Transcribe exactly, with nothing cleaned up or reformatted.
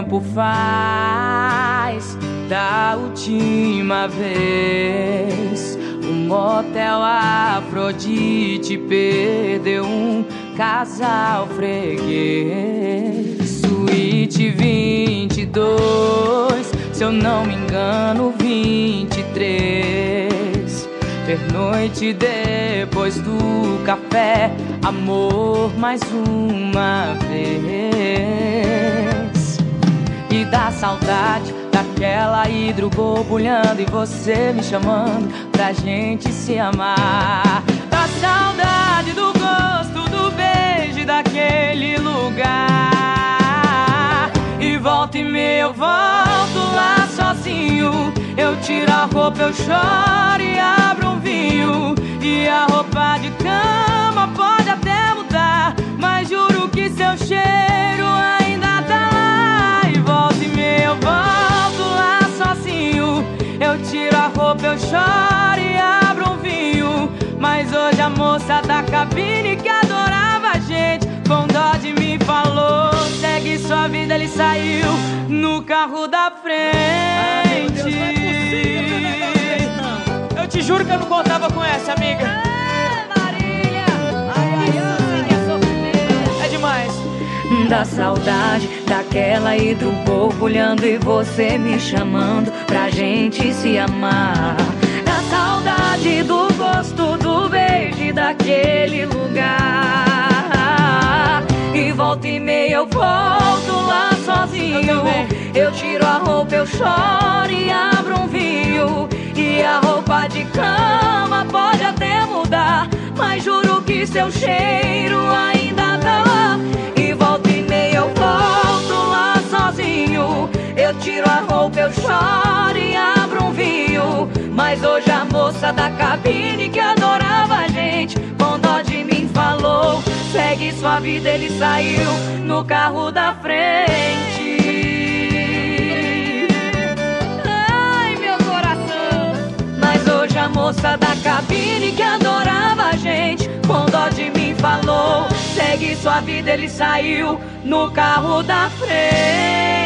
tempo faz da última vez? O motel Afrodite perdeu um casal freguês. Suíte vinte e dois, se eu não me engano, vinte e três. Pernoite depois do café, amor mais uma vez. E dá saudade daquela hidro borbulhando e você me chamando pra gente se amar. Dá saudade do gosto do beijo daquele lugar. E volta e meia eu volto lá sozinho. Eu tiro a roupa, eu choro e abro um vinho. E a roupa de cama pode até mudar, mas juro que seu cheiro ainda tá lá. E volta e meia eu volto lá sozinho. Eu tiro a roupa, eu choro e abro um vinho. Mas hoje a moça da cabine que adorava a gente, com dó de mim falou: segue sua vida, ele saiu no carro da frente. Ai, meu Deus, não é possível que o negócio desse, não. Eu te juro que eu não contava com essa, amiga. É, Marília. Ai, ai, ai. É sofrimento. É demais. Da saudade daquela hidro borbulhando e você me chamando pra gente se amar. Da saudade do gosto do beijo daquele lugar. E volta e meia eu volto lá sozinho. Eu tiro a roupa, eu choro e abro um vinho. E a roupa de cama pode até mudar, mas juro que seu cheiro ainda tá lá. E volta e meia eu volto lá sozinho. Eu tiro a roupa, eu choro e abro um vinho. Mas hoje a moça da cabine que adorava a gente, com dó de mim falou: segue sua vida, ele saiu no carro da frente. Ai, meu coração. Mas hoje a moça da cabine que adorava a gente, com dó de mim falou: segue sua vida, ele saiu no carro da frente.